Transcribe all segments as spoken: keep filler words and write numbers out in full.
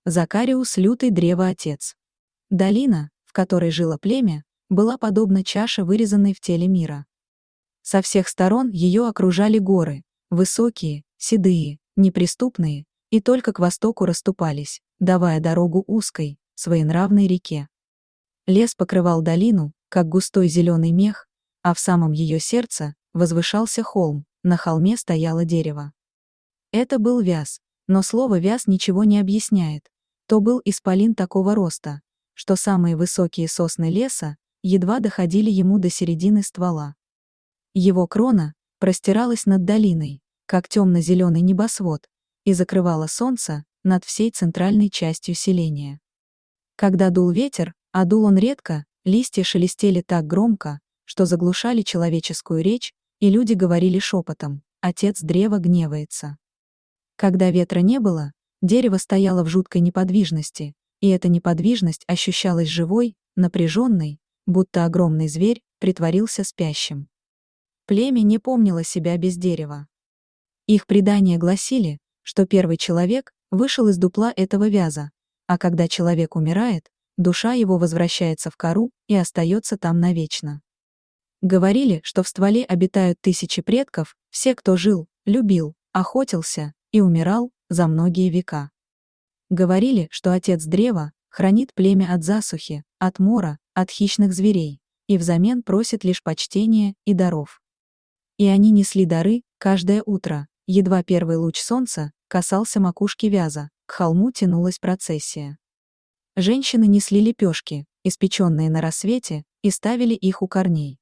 Закариус лютый древоотец. Долина, в которой жило племя, была подобна чаше, вырезанной в теле мира. Со всех сторон ее окружали горы, высокие, седые, неприступные, и только к востоку расступались, давая дорогу узкой, своенравной реке. Лес покрывал долину, как густой зеленый мех, а в самом ее сердце возвышался холм, на холме стояло дерево. Это был вяз, но слово «вяз» ничего не объясняет. То был исполин такого роста, что самые высокие сосны леса едва доходили ему до середины ствола. Его крона простиралась над долиной, как темно-зеленый небосвод, и закрывала солнце над всей центральной частью селения. Когда дул ветер, а дул он редко, листья шелестели так громко, что заглушали человеческую речь, и люди говорили шепотом: «Отец древа гневается». Когда ветра не было, дерево стояло в жуткой неподвижности, и эта неподвижность ощущалась живой, напряженной, будто огромный зверь притворился спящим. Племя не помнило себя без дерева. Их предания гласили, что первый человек вышел из дупла этого вяза, а когда человек умирает, душа его возвращается в кору и остается там навечно. Говорили, что в стволе обитают тысячи предков, все, кто жил, любил, охотился и умирал за многие века. Говорили, что отец древа хранит племя от засухи, от мора, от хищных зверей, и взамен просит лишь почтения и даров. И они несли дары каждое утро, едва первый луч солнца касался макушки вяза, к холму тянулась процессия. Женщины несли лепешки, испеченные на рассвете, и ставили их у корней.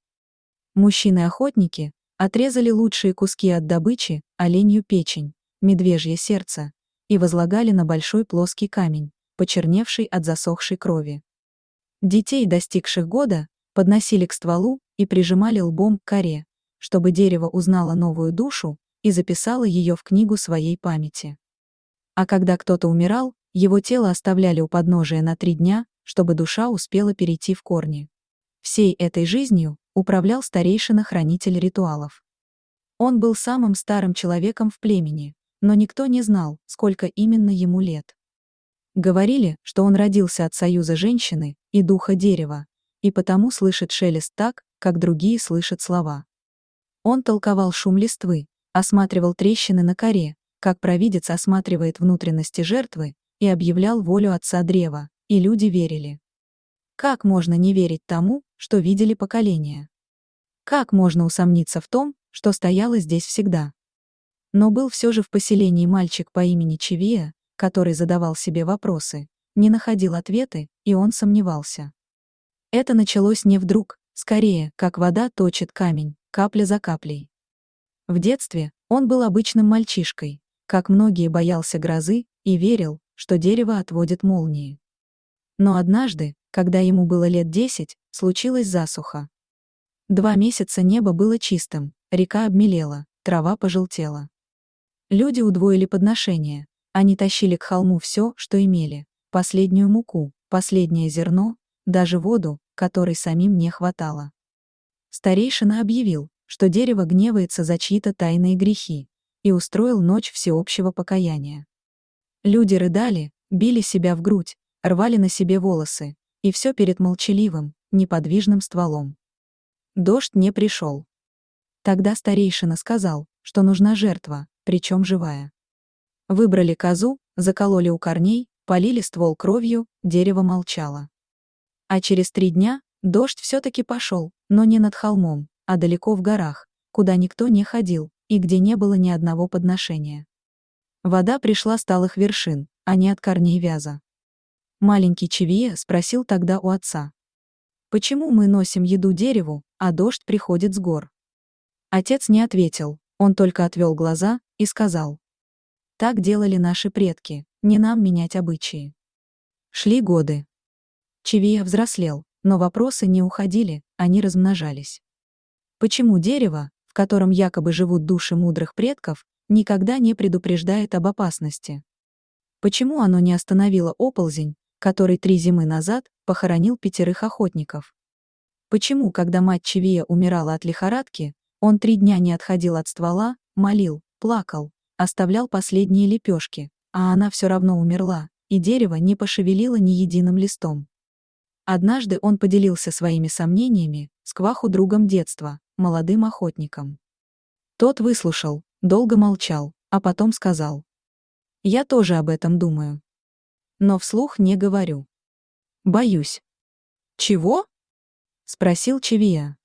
Мужчины-охотники отрезали лучшие куски от добычи, оленью печень, медвежье сердце, и возлагали на большой плоский камень, почерневший от засохшей крови. Детей, достигших года, подносили к стволу и прижимали лбом к коре, чтобы дерево узнало новую душу и записало ее в книгу своей памяти. А когда кто-то умирал, его тело оставляли у подножия на три дня, чтобы душа успела перейти в корни. Всей этой жизнью управлял старейшина-хранитель ритуалов. Он был самым старым человеком в племени, но никто не знал, сколько именно ему лет. Говорили, что он родился от союза женщины и духа дерева, и потому слышит шелест так, как другие слышат слова. Он толковал шум листвы, осматривал трещины на коре, как провидец осматривает внутренности жертвы, и объявлял волю отца древа, и люди верили. Как можно не верить тому, что видели поколения? Как можно усомниться в том, что стояло здесь всегда? Но был все же в поселении мальчик по имени Чивия, который задавал себе вопросы, не находил ответы, и он сомневался. Это началось не вдруг, скорее, как вода точит камень, капля за каплей. В детстве он был обычным мальчишкой, как многие боялся грозы и верил, что дерево отводит молнии. Но однажды, когда ему было лет десять, случилась засуха. Два месяца небо было чистым, река обмелела, трава пожелтела. Люди удвоили подношения, они тащили к холму все, что имели, последнюю муку, последнее зерно, даже воду, которой самим не хватало. Старейшина объявил, что дерево гневается за чьи-то тайные грехи, и устроил ночь всеобщего покаяния. Люди рыдали, били себя в грудь, рвали на себе волосы, и все перед молчаливым, неподвижным стволом. Дождь не пришел. Тогда старейшина сказал, что нужна жертва, причем живая. Выбрали козу, закололи у корней, полили ствол кровью, дерево молчало. А через три дня дождь все-таки пошел, но не над холмом, а далеко в горах, куда никто не ходил, и где не было ни одного подношения. Вода пришла с талых вершин, а не от корней вяза. Маленький Чивия спросил тогда у отца: «Почему мы носим еду дереву, а дождь приходит с гор?» Отец не ответил, он только отвел глаза и сказал: «Так делали наши предки, не нам менять обычаи». Шли годы. Чивия взрослел, но вопросы не уходили, они размножались. Почему дерево, в котором якобы живут души мудрых предков, никогда не предупреждает об опасности? Почему оно не остановило оползень, который три зимы назад похоронил пятерых охотников? Почему, когда мать Чивия умирала от лихорадки, он три дня не отходил от ствола, молил, плакал, оставлял последние лепешки, а она все равно умерла, и дерево не пошевелило ни единым листом. Однажды он поделился своими сомнениями с Кваху другом детства, молодым охотником. Тот выслушал, долго молчал, а потом сказал: «Я тоже об этом думаю. Но вслух не говорю. Боюсь». «Чего?» — спросил Чевия.